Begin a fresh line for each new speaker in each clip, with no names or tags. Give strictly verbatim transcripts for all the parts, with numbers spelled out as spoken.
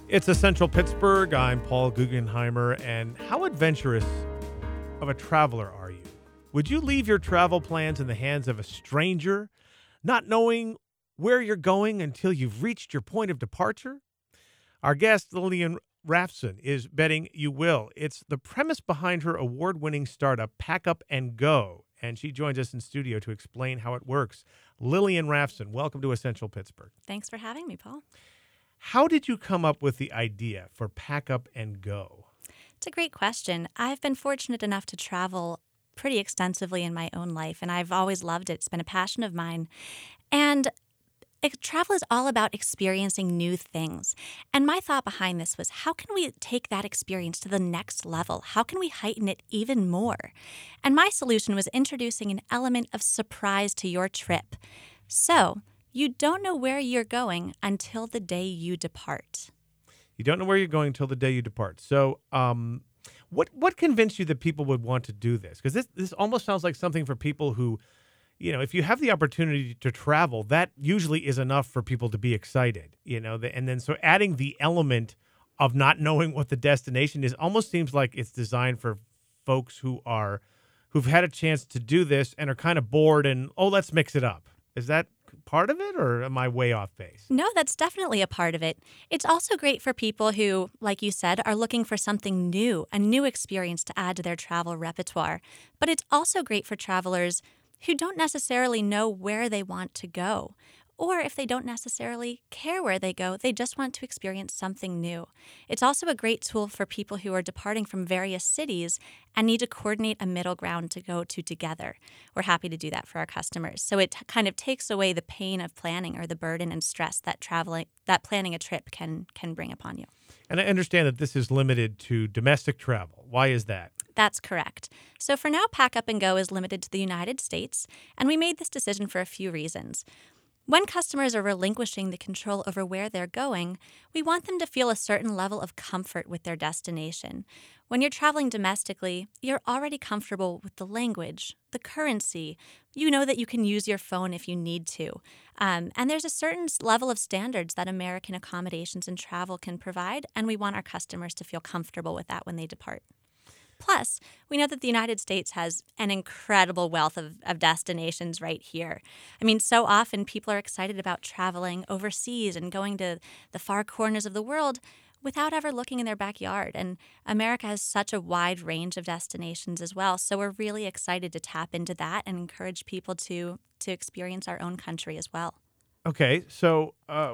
It's Essential Pittsburgh. I'm Paul Guggenheimer. And how adventurous of a traveler are you? Would you leave your travel plans in the hands of a stranger, not knowing where you're going until you've reached your point of departure? Our guest, Lillian Rafson, is betting you will. It's the premise behind her award-winning startup, Pack Up and Go, and she joins us in studio to explain how it works. Lillian Rafson, welcome to Essential Pittsburgh.
Thanks for having me, Paul.
How did you come up with the idea for Pack Up and Go?
It's a great question. I've been fortunate enough to travel pretty extensively in my own life, and I've always loved it. It's been a passion of mine. And it, travel is all about experiencing new things. And my thought behind this was, how can we take that experience to the next level? How can we heighten it even more? And my solution was introducing an element of surprise to your trip. So you don't know where you're going until the day you depart.
You don't know where you're going until the day you depart. So um, what what convinced you that people would want to do this? Because this, this almost sounds like something for people who, you know, if you have the opportunity to travel, that usually is enough for people to be excited, you know. And then so adding the element of not knowing what the destination is almost seems like it's designed for folks who are, who've had a chance to do this and are kind of bored and, oh, let's mix it up. Is that part of it, or am I way off base?
No, that's definitely a part of it. It's also great for people who, like you said, are looking for something new, a new experience to add to their travel repertoire. But it's also great for travelers who don't necessarily know where they want to go. Or if they don't necessarily care where they go, they just want to experience something new. It's also a great tool for people who are departing from various cities and need to coordinate a middle ground to go to together. We're happy to do that for our customers. So it kind of takes away the pain of planning or the burden and stress that traveling, that planning a trip can can bring upon you.
And I understand that this is limited to domestic travel. Why is that?
That's correct. So for now, Pack Up and Go is limited to the United States, and we made this decision for a few reasons. When customers are relinquishing the control over where they're going, we want them to feel a certain level of comfort with their destination. When you're traveling domestically, you're already comfortable with the language, the currency. You know that you can use your phone if you need to. Um, and there's a certain level of standards that American accommodations and travel can provide, and we want our customers to feel comfortable with that when they depart. Plus, we know that the United States has an incredible wealth of, of destinations right here. I mean, so often people are excited about traveling overseas and going to the far corners of the world without ever looking in their backyard. And America has such a wide range of destinations as well. So we're really excited to tap into that and encourage people to, to experience our own country as well.
Okay, so uh,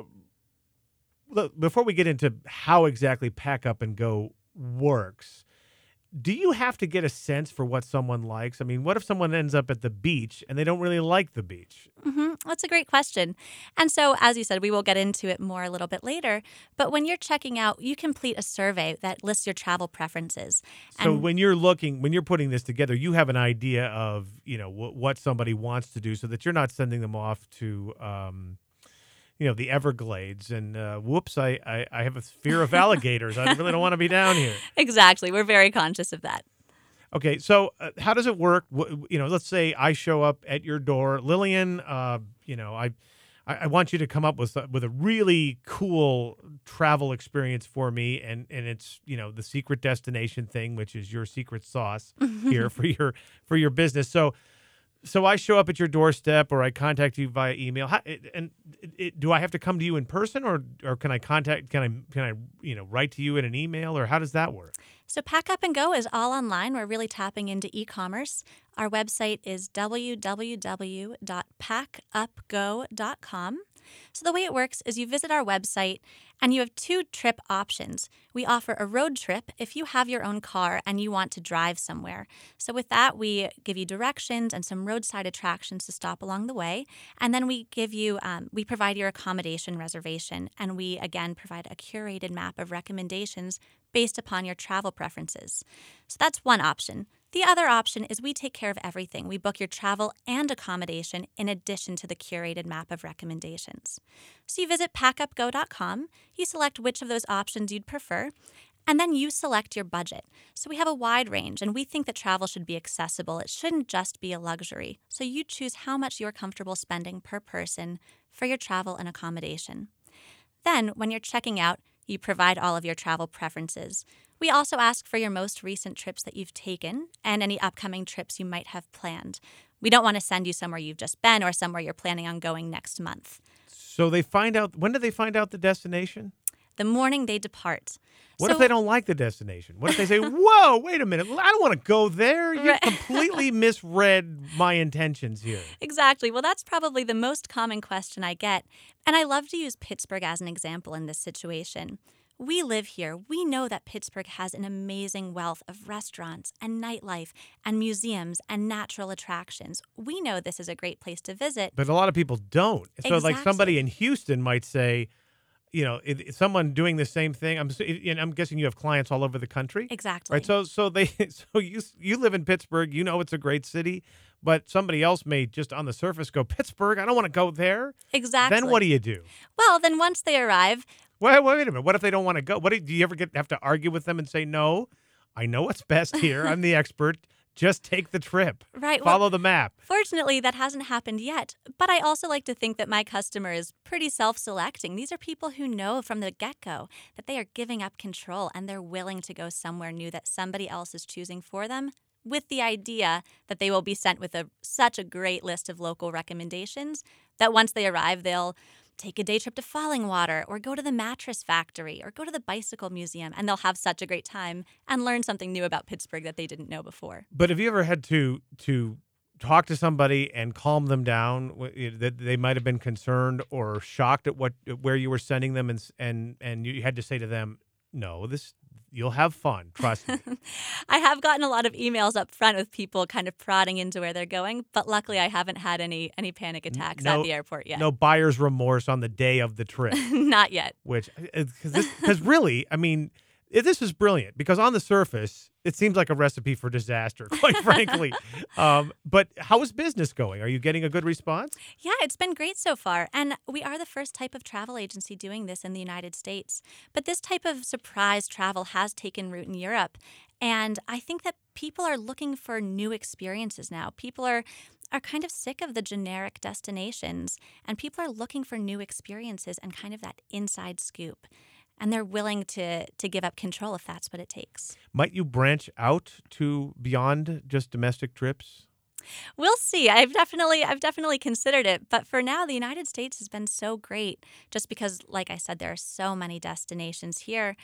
look, before we get into how exactly Pack Up and Go works, do you have to get a sense for what someone likes? I mean, what if someone ends up at the beach and they don't really like the beach?
Mm-hmm. That's a great question. And so, as you said, we will get into it more a little bit later. But when you're checking out, you complete a survey that lists your travel preferences.
So
And
when you're looking, when you're putting this together, you have an idea of, you know, w- what somebody wants to do so that you're not sending them off to, um, you know, the Everglades and uh, whoops, I, I, I have a fear of alligators. I really don't want to be down here.
Exactly. We're very conscious of that.
Okay, so uh, how does it work? W- You know, let's say I show up at your door, Lillian. Uh, you know, I, I I want you to come up with with a really cool travel experience for me, and and it's, you know, the secret destination thing, which is your secret sauce here for your for your business. So. So I show up at your doorstep, or I contact you via email. How, and it, it, do I have to come to you in person, or or can I contact? Can I can I you know write to you in an email, or how does that work?
So Pack Up and Go is all online. We're really tapping into e-commerce. Our website is w w w dot pack up go dot com. So the way it works is you visit our website and you have two trip options. We offer a road trip if you have your own car and you want to drive somewhere. So with that, we give you directions and some roadside attractions to stop along the way. And then we give you, um, we provide your accommodation reservation. And we, again, provide a curated map of recommendations based upon your travel preferences. So that's one option. The other option is we take care of everything. We book your travel and accommodation in addition to the curated map of recommendations. So you visit pack up go dot com, you select which of those options you'd prefer, and then you select your budget. So we have a wide range, and we think that travel should be accessible. It shouldn't just be a luxury. So you choose how much you're comfortable spending per person for your travel and accommodation. Then, when you're checking out, You provide all of your travel preferences. We also ask for your most recent trips that you've taken and any upcoming trips you might have planned. We don't want to send you somewhere you've just been or somewhere you're planning on going next month.
So they find out, when do they find out the destination?
The morning they depart.
What
So-
if they don't like the destination? What if they say, whoa, wait a minute, I don't want to go there. You
Right.
completely misread my intentions here.
Exactly. Well, that's probably the most common question I get. And I love to use Pittsburgh as an example in this situation. We live here. We know that Pittsburgh has an amazing wealth of restaurants and nightlife and museums and natural attractions. We know this is a great place to visit.
But a lot of people don't. So like somebody
Exactly.
in Houston might say, you know, if, if someone doing the same thing, I'm, s- and I'm guessing you have clients all over the country.
Exactly.
Right. So so they so you you live in Pittsburgh, you know it's a great city, but somebody else may just on the surface go, Pittsburgh, I don't want to go there.
Exactly.
Then what do you do?
Well, then once they arrive,
Wait, wait a minute. What if they don't want to go? What do, do you ever get have to argue with them and say, no, I know what's best here. I'm the expert. Just take the trip.
right, well,
Follow the map.
fortunately, that hasn't happened yet, but I also like to think that my customer is pretty self-selecting. These are people who know from the get-go that they are giving up control and they're willing to go somewhere new that somebody else is choosing for them with the idea that they will be sent with a such a great list of local recommendations that once they arrive, they'll take a day trip to Fallingwater or go to the mattress factory or go to the bicycle museum, and they'll have such a great time and learn something new about Pittsburgh that they didn't know before.
But have you ever had to to talk to somebody and calm them down w- that they might have been concerned or shocked at what where you were sending them, and s- and and you had to say to them, no, this you'll have fun. Trust me.
I have gotten a lot of emails up front with people kind of prodding into where they're going, but luckily I haven't had any any panic attacks
no-
at the airport yet.
No buyer's remorse on the day of the trip.
Not yet.
Which because really, I mean, it- this is brilliant because on the surface, it seems like a recipe for disaster, quite frankly. Um, but how is business going? Are you getting a good response?
Yeah, it's been great so far. And we are the first type of travel agency doing this in the United States. But this type of surprise travel has taken root in Europe. And I think that people are looking for new experiences now. People are are kind of sick of the generic destinations, and people are looking for new experiences and kind of that inside scoop. And they're willing to to give up control if that's what it takes.
Might you branch out to beyond just domestic trips?
We'll see. I've definitely I've definitely considered it, but for now the United States has been so great just because like I said there are so many destinations here,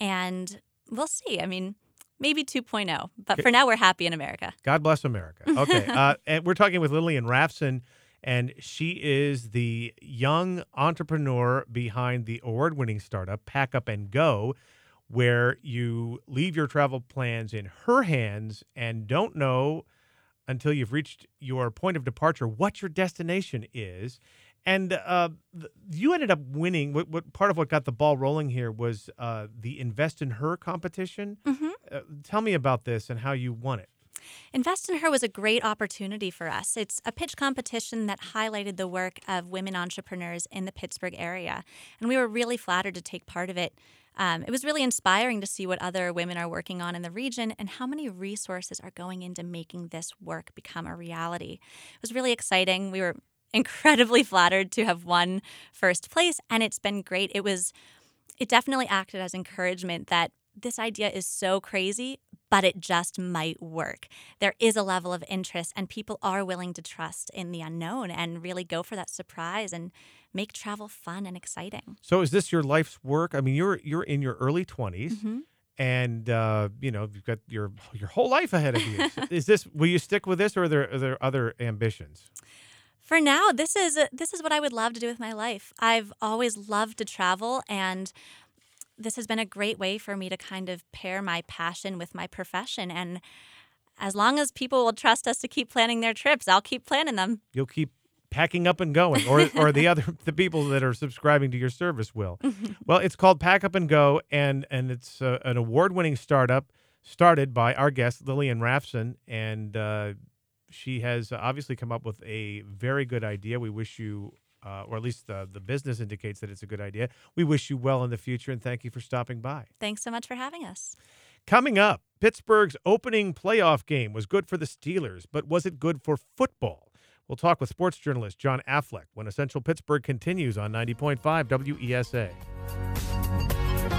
and we'll see. I mean, maybe two point oh, but for now we're happy in America.
God bless America. Okay. uh, and we're talking with Lillian Rafson, and she is the young entrepreneur behind the award-winning startup Pack Up and Go, where you leave your travel plans in her hands and don't know until you've reached your point of departure what your destination is. And uh, th- you ended up winning. What, what part of what got the ball rolling here was uh, the Invest in Her competition.
Mhm.
Uh, tell me about this and how you won it.
Invest in Her was a great opportunity for us. It's a pitch competition that highlighted the work of women entrepreneurs in the Pittsburgh area, and we were really flattered to take part of it. Um, it was really inspiring to see what other women are working on in the region and how many resources are going into making this work become a reality. It was really exciting. We were incredibly flattered to have won first place, and it's been great. It was, it definitely acted as encouragement that this idea is so crazy, but it just might work. There is a level of interest, and people are willing to trust in the unknown and really go for that surprise and make travel fun and exciting.
So is this your life's work? I mean, you're you're in your early twenties,
Mhm.
and uh, you know you've got your your whole life ahead of you. So is this? Will you stick with this, or are there are there other ambitions?
For now, this is this is what I would love to do with my life. I've always loved to travel, and this has been a great way for me to kind of pair my passion with my profession. And as long as people will trust us to keep planning their trips, I'll keep planning them.
You'll keep packing up and going, or or the other the people that are subscribing to your service will. Well, it's called Pack Up and Go, and and it's uh, an award-winning startup started by our guest Lillian Rafson, and uh, she has obviously come up with a very good idea. We wish you. Uh, or at least uh, the business indicates that it's a good idea. We wish you well in the future, and thank you for stopping by.
Thanks so much for having us.
Coming up, Pittsburgh's opening playoff game was good for the Steelers, but was it good for football? We'll talk with sports journalist John Affleck when Essential Pittsburgh continues on ninety point five W E S A.